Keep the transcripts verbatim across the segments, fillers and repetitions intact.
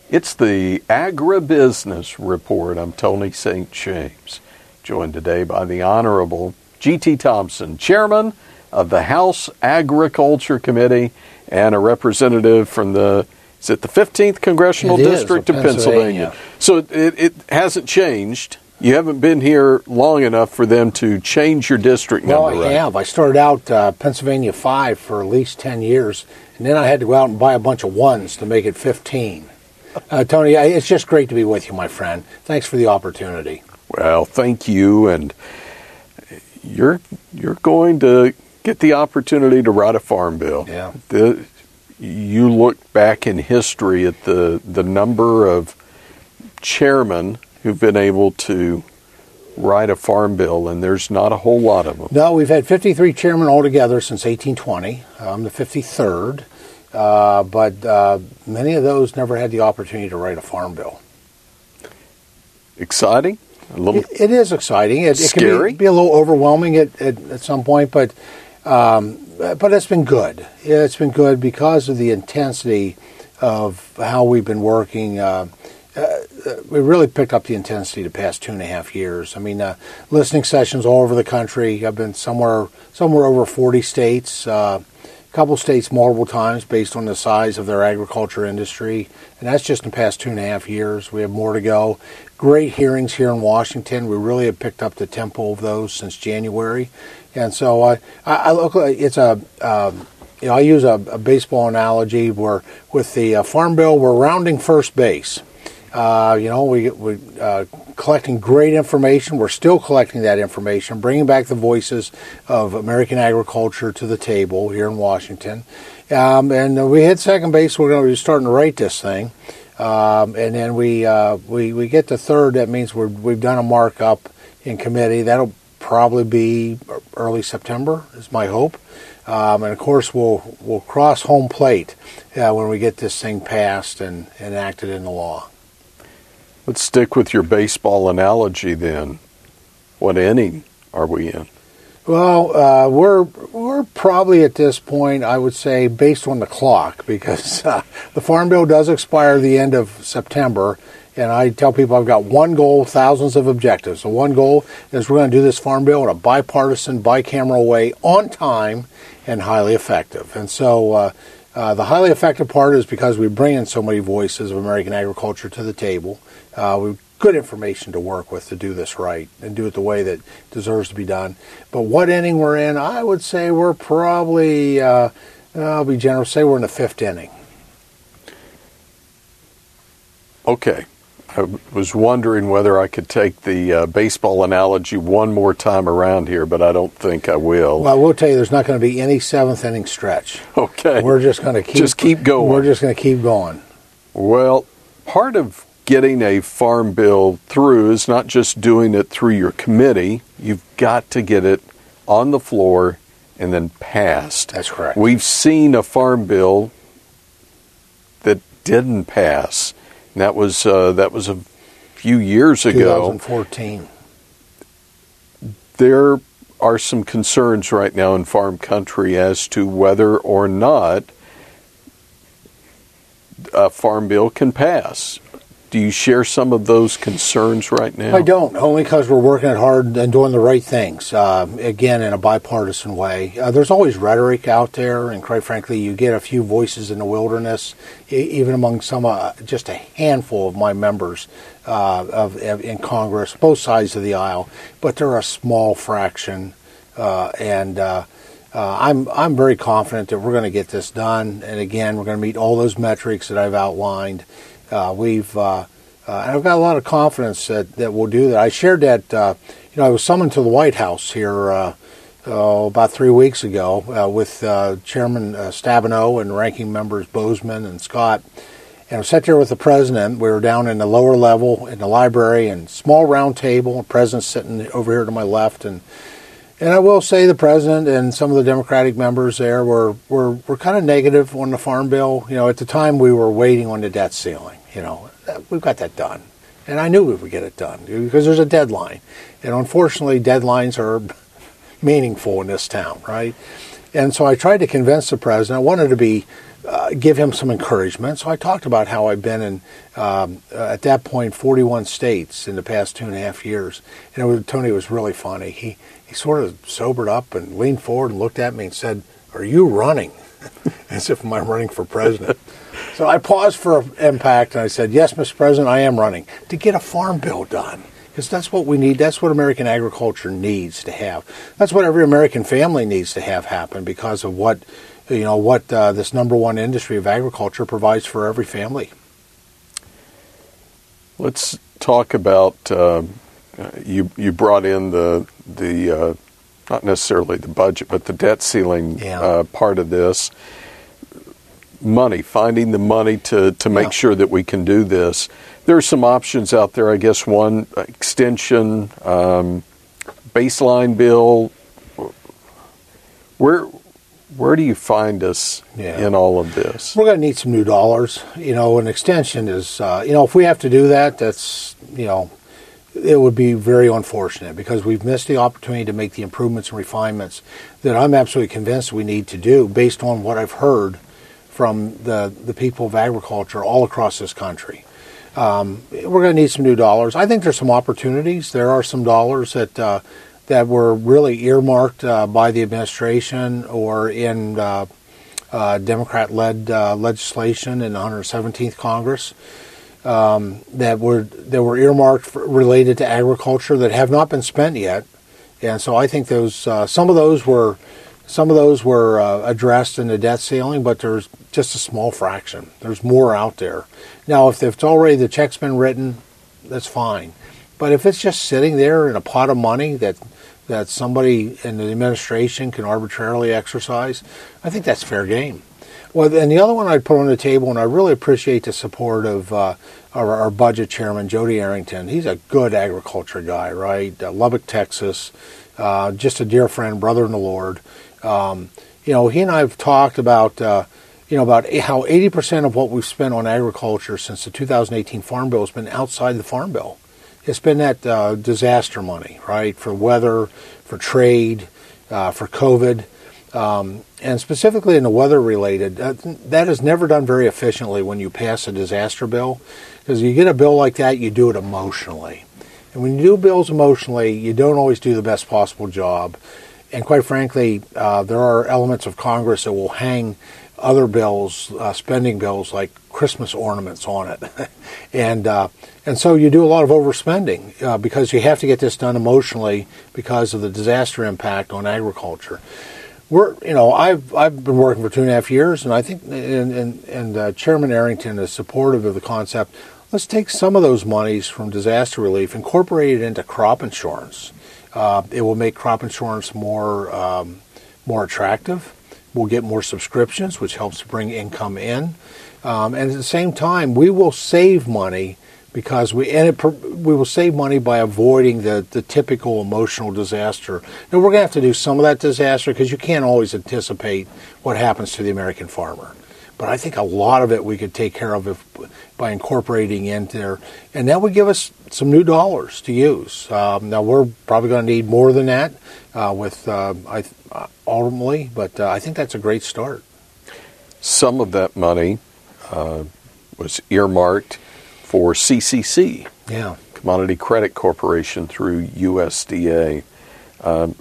It's the Agribusiness Report. I'm Tony Saint James, joined today by the Honorable G T Thompson, Chairman of the House Agriculture Committee and a representative from the, is it the fifteenth Congressional it District is, of Pennsylvania. Pennsylvania. So it, it hasn't changed. You haven't been here long enough for them to change your district well, number, I right? have. I started out uh, Pennsylvania five for at least ten years, and then I had to go out and buy a bunch of ones to make it fifteen. Uh, Tony, it's just great to be with you, my friend. Thanks for the opportunity. Well, thank you, and you're you're going to get the opportunity to write a farm bill. Yeah. The, you look back in history at the the number of chairmen who've been able to write a farm bill, and there's not a whole lot of them. No, we've had fifty-three chairmen altogether since eighteen twenty. I'm the fifty-third. Uh, but uh, many of those never had the opportunity to write a farm bill. Exciting? A little it, it is exciting. It, scary? It can be, be a little overwhelming at, at, at some point, but um, but it's been good. It's been good because of the intensity of how we've been working. Uh, uh, we really picked up the intensity the past two and a half years. I mean, uh, listening sessions all over the country. I've been somewhere somewhere over forty states. Uh, couple states multiple times based on the size of their agriculture industry, and that's just in the past two and a half years. We have more to go. Great hearings here in Washington. We really have picked up the tempo of those since January, and so I, I, I look. It's a, um, you know, I use a, a baseball analogy where with the uh, farm bill, we're rounding first base. Uh, you know, we we uh, collecting great information. We're still collecting that information, bringing back the voices of American agriculture to the table here in Washington. Um, and we hit second base. We're going to be starting to write this thing, um, and then we uh, we we get to third. That means we're, we've done a markup in committee. That'll probably be early September, is my hope. Um, and of course, we'll we'll cross home plate uh, when we get this thing passed and enacted into law. Let's stick with your baseball analogy then. What inning are we in? Well, uh, we're we're probably at this point, I would say, based on the clock, because uh, the Farm Bill does expire the end of September, and I tell people I've got one goal, thousands of objectives. So one goal is we're going to do this Farm Bill in a bipartisan, bicameral way, on time, and highly effective. And so uh, uh, the highly effective part is because we bring in so many voices of American agriculture to the table. Uh, we've good information to work with to do this right and do it the way that deserves to be done. But what inning we're in, I would say we're probably, uh, I'll be generous, say we're in the fifth inning. Okay. I was wondering whether I could take the uh, baseball analogy one more time around here, but I don't think I will. Well, I will tell you there's not going to be any seventh inning stretch. Okay. We're just going to keep, just keep going. We're just going to keep going. Well, part of getting a farm bill through is not just doing it through your committee. You've got to get it on the floor and then passed. That's correct. We've seen a farm bill that didn't pass. And that was uh, that was a few years ago. twenty fourteen. There are some concerns right now in farm country as to whether or not a farm bill can pass. Do you share some of those concerns right now? I don't, only because we're working it hard and doing the right things, uh, again, in a bipartisan way. Uh, there's always rhetoric out there, and quite frankly, you get a few voices in the wilderness, e- even among some, uh, just a handful of my members uh, of, of in Congress, both sides of the aisle, but they're a small fraction, uh, and uh, uh, I'm I'm very confident that we're going to get this done, and again, we're going to meet all those metrics that I've outlined. Uh, we've, uh, uh, and I've got a lot of confidence that, that we'll do that. I shared that, uh, you know, I was summoned to the White House here uh, uh, about three weeks ago uh, with uh, Chairman uh, Stabenow and Ranking Members Bozeman and Scott. And I sat there with the president. We were down in the lower level in the library and small round table. The president's sitting over here to my left. And and I will say the president and some of the Democratic members there were, were, were kind of negative on the Farm Bill. You know, at the time we were waiting on the debt ceiling. You know, we've got that done. And I knew we would get it done because there's a deadline. And unfortunately, deadlines are meaningful in this town, right? And so I tried to convince the president. I wanted to be uh, give him some encouragement. So I talked about how I've been in, um, uh, at that point, forty-one states in the past two and a half years. And it was, Tony was really funny. He, he sort of sobered up and leaned forward and looked at me and said, "Are you running?" As if I'm running for president. So I paused for impact and I said, "Yes, Mister President, I am running to get a farm bill done." Because that's what we need. That's what American agriculture needs to have. That's what every American family needs to have happen because of what, you know, what uh, this number one industry of agriculture provides for every family. Let's talk about uh, you. You brought in the the uh, not necessarily the budget, but the debt ceiling yeah. uh, part of this. Money, finding the money to, to make yeah. sure that we can do this. There are some options out there. I guess one, extension, um, baseline bill. Where where do you find us yeah. in all of this? We're going to need some new dollars. You know, an extension is, uh, you know, if we have to do that, that's, you know, it would be very unfortunate because we've missed the opportunity to make the improvements and refinements that I'm absolutely convinced we need to do based on what I've heard from the, the people of agriculture all across this country. Um, we're going to need some new dollars. I think there's some opportunities. There are some dollars that uh, that were really earmarked uh, by the administration or in uh, uh, Democrat-led uh, legislation in the one hundred seventeenth Congress um, that were that were earmarked for, related to agriculture that have not been spent yet. And so I think those uh, some of those were. Some of those were uh, addressed in the debt ceiling, but there's just a small fraction. There's more out there. Now, if it's already, the check's been written, that's fine. But if it's just sitting there in a pot of money that that somebody in the administration can arbitrarily exercise, I think that's fair game. Well, and the other one I'd put on the table, and I really appreciate the support of uh, our, our budget chairman, Jody Arrington. He's a good agriculture guy, right? Uh, Lubbock, Texas, uh, just a dear friend, brother in the Lord. Um, you know, he and I have talked about, uh, you know, about how eighty percent of what we've spent on agriculture since the two thousand eighteen Farm Bill has been outside the Farm Bill. It's been that uh, disaster money, right, for weather, for trade, uh, for COVID, um, and specifically in the weather-related. Uh, that is never done very efficiently when you pass a disaster bill, because you get a bill like that, you do it emotionally. And when you do bills emotionally, you don't always do the best possible job. And quite frankly, uh, there are elements of Congress that will hang other bills, uh, spending bills, like Christmas ornaments on it. and uh, and so you do a lot of overspending uh, because you have to get this done emotionally because of the disaster impact on agriculture. We're, you know, I've I've been working for two and a half years, and I think, and, and, and uh, Chairman Arrington is supportive of the concept. Let's take some of those monies from disaster relief, incorporate it into crop insurance. Uh, it will make crop insurance more um, more attractive. We'll get more subscriptions, which helps bring income in. Um, and at the same time, we will save money because we and it, we will save money by avoiding the, the typical emotional disaster. Now, we're going to have to do some of that disaster because you can't always anticipate what happens to the American farmer. But I think a lot of it we could take care of if, by incorporating into there. And that would give us some new dollars to use. Um, now, we're probably going to need more than that uh, with uh, I, uh, ultimately, but uh, I think that's a great start. Some of that money uh, was earmarked for C C C, yeah, Commodity Credit Corporation through U S D A. Um,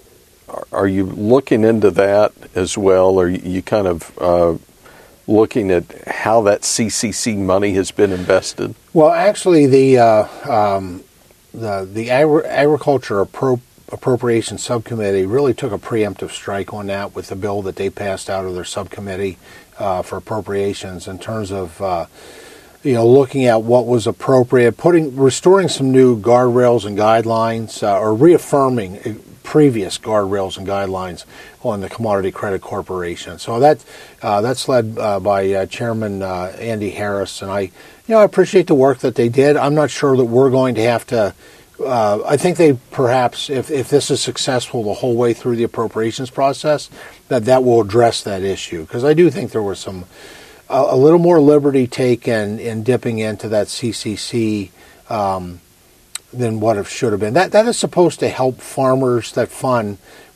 are you looking into that as well? Are you kind of uh, looking at how that C C C money has been invested? Well, actually, the uh, um, the the Agri- Agriculture Appro- Appropriations Subcommittee really took a preemptive strike on that with the bill that they passed out of their subcommittee uh, for appropriations in terms of uh, you know looking at what was appropriate, putting restoring some new guardrails and guidelines, uh, or reaffirming previous guardrails and guidelines on the Commodity Credit Corporation. So that uh, that's led uh, by uh, Chairman uh, Andy Harris, and I, you know, I appreciate the work that they did. I'm not sure that we're going to have to. Uh, I think they perhaps, if if this is successful the whole way through the appropriations process, that that will address that issue, because I do think there was some a, a little more liberty taken in dipping into that C C C. Um, than what it should have been. That that is supposed to help farmers. That fund,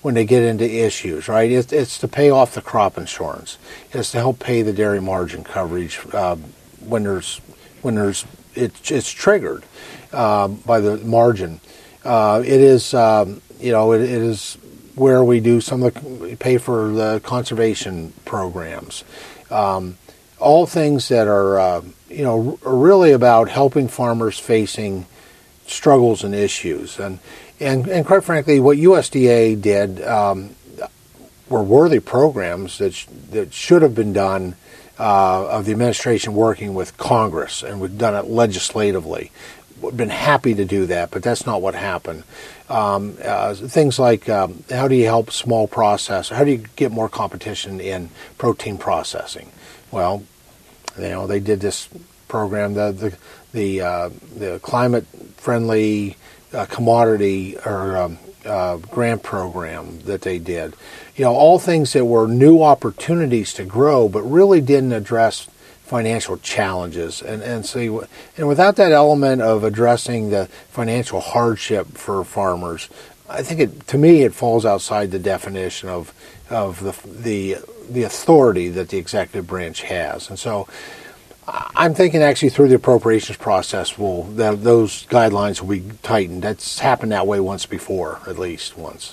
when they get into issues, right? It's, it's to pay off the crop insurance. It's to help pay the dairy margin coverage uh, when there's when there's it, it's triggered uh, by the margin. Uh, it is um, you know it, it is where we do some of the we pay for the conservation programs. Um, all things that are uh, you know are really about helping farmers facing struggles and issues, and and, and quite frankly, what U S D A did um, were worthy programs that sh- that should have been done uh, of the administration working with Congress, and we've done it legislatively. We've been happy to do that, but that's not what happened. Um, uh, things like um, how do you help small processors? How do you get more competition in protein processing? Well, you know, they did this program, the the the, uh, the climate friendly uh, commodity or um, uh, grant program that they did. You know, all things that were new opportunities to grow, but really didn't address financial challenges. And and so, and without that element of addressing the financial hardship for farmers, I think it to me it falls outside the definition of of the the the authority that the executive branch has. And so, I'm thinking actually through the appropriations process, will that those guidelines will be tightened. That's happened that way once before, at least once.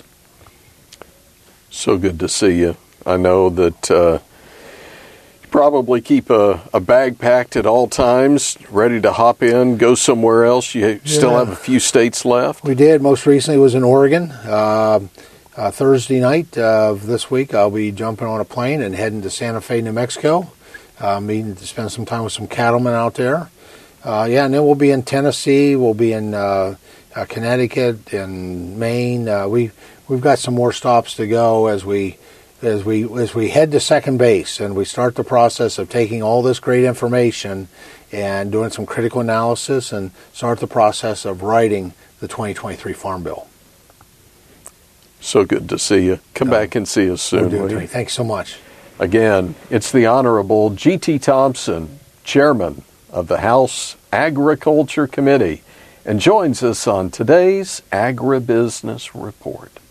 So good to see you. I know that uh, you probably keep a, a bag packed at all times, ready to hop in, go somewhere else. You still Yeah. have a few states left? We did. Most recently was in Oregon. Uh, uh, Thursday night of this week, I'll be jumping on a plane and heading to Santa Fe, New Mexico. Uh, meeting to spend some time with some cattlemen out there. Uh, yeah, and then we'll be in Tennessee. We'll be in uh, uh, Connecticut and Maine. Uh, we we've got some more stops to go as we as we as we head to second base and we start the process of taking all this great information and doing some critical analysis and start the process of writing the twenty twenty-three Farm Bill. So good to see you. Come Uh, back and see us soon. We'll will do you? it. Thanks so much. Again, it's the Honorable G T Thompson, Chairman of the House Agriculture Committee, and joins us on today's Agribusiness Report.